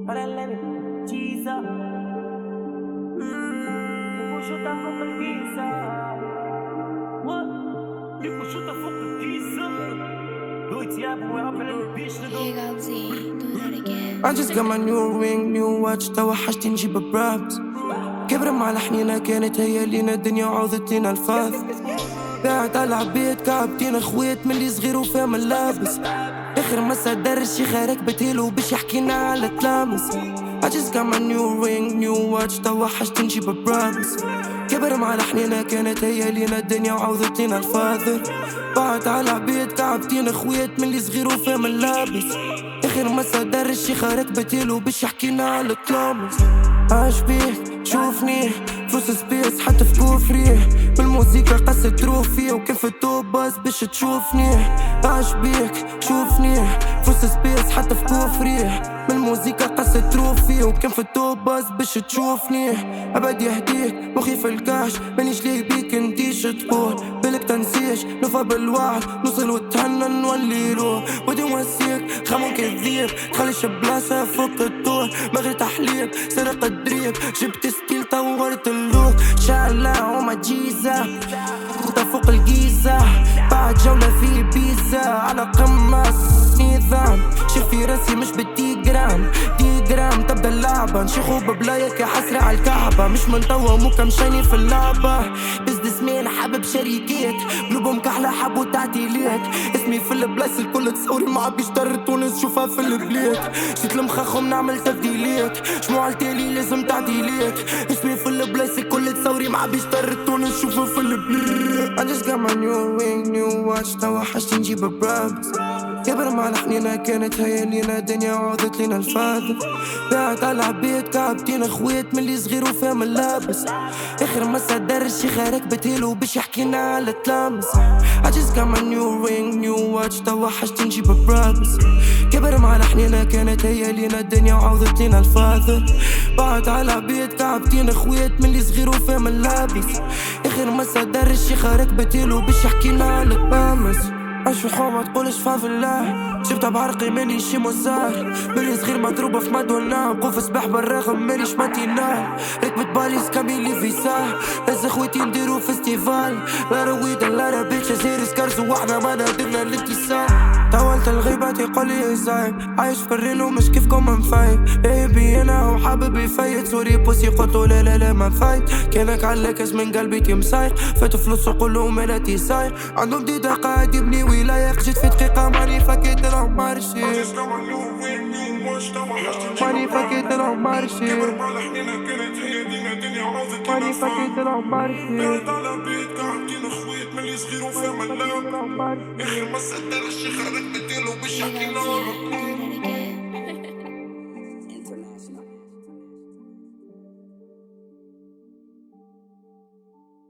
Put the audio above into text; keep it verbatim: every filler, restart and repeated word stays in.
على اللمي جيزة وشوطة فوق الكيسة وشوطة فوق الكيسة دويت يا ابو يعمل البيش I just got my new ring, new watch توحشت نجيب برابس كبر مع الحنينة كانت هي لينا الدنيا وعوضت لينا الفاظ قاعد على عبيد كعبتين خويت من اللي صغير وفاهم اللابس اخر مسا دار الشيخة ركبت هيلو باش يحكينا على تلامس I just got my new ring, new watch توحشت نجيب برابس كبر مع الحنينة كانت هي لينا الدنيا وعوضت لينا الفاضل بعد على عبيد كعبتين خويت من اللي صغير وفاهم اللابس اخر مسا دار الشيخة ركبت هيلو باش يحكينا على تلامس عاش بيك شوفني فلوس سبيس حتى في كوفري بالموسيقى قصة تروفي وكيف التوب باس باش تشوفني عاش بيك شوفني فلوس سبيس حتى في كوفري بالموسيقى قصة تروفي وكيف التوب باس باش تشوفني أبد يهديك مخي في الكاش مانيش ليه بيك انتيش تقول بالك تنسيش نوفى بالوعد نوصل وتهنى نولي روح ودي موسيك خمون كذيب تخليش بلاصة فوق الطول مغري تحليب سرق الدريب جبت ستيل طورت اللوك شعلة وما جيزة فوق الجيزة بعد جولة في بيزا على قمة نظام شوفي راسي مش بالدي جرام دي جرام تبدا اللعبة نشيخو ببلايك يا حسرة على الكعبة مش من توا مو كمشاني في اللعبة بزنس مان حابب شركات قلوبهم كحلة حبو تعديلات اسمي في البلايص الكل تصوري مع بيشتر تونس شوفها في البلاد جيت لمخاخهم نعمل تبديلات شموع التالي لازم تعديلات اسمي في البلايص الكل تصوري مع بيشتر تونس شوفها في البلاد I just got my new ring, new watch توحشت نجيب برابس كبر مع الحنينة كانت هي لينا الدنيا وعوضت لينا الفاضل قاعد على عبيد كعبتين خويت من اللي صغير وفاهم اللابس اخر مسا دار الشيخة ركبت هيلو باش يحكينا على تلامس I just got my new ring, new watch توحشت نجيب برابس كبر مع الحنينة كانت هي لينا الدنيا وعوضت لينا الفاضل بعد على عبيد كعبتين خويت من اللي صغير وفاهم اللابس اخر مسا دار الشيخة ركبت هيلو باش يحكينا على تلامس عايش في حومة تقولش فاف الله جبتها بعرقي ماني شي مزار بلي صغير مضروبة في مدونة وقوف سباح بالرغم مانيش ماتينا ركبت باليس كاميلي فيسا ناس خويتي نديرو فيستيفال لا رويدا لا بيتش زير سكارز وحنا ما نادرنا الاتصال طولت الغيبات يقولي ازاي عايش في الرينو مش كيفكم منفايت ايبي انا وحابب يفايت سوري بوسي قلتو لا لا لا ما فايت كانك على كاس من قلبي تيم سايق فات فلوس وقولو مالاتي سايق عندهم ديدا قاعد يبني ولاية جيت في دقيقة ماني فكيت لهم مارشي ماني فكيت لهم مارشي ماني فكيت لهم مارشي اخر مسا دار الشيخة ركبت له باش يحكينا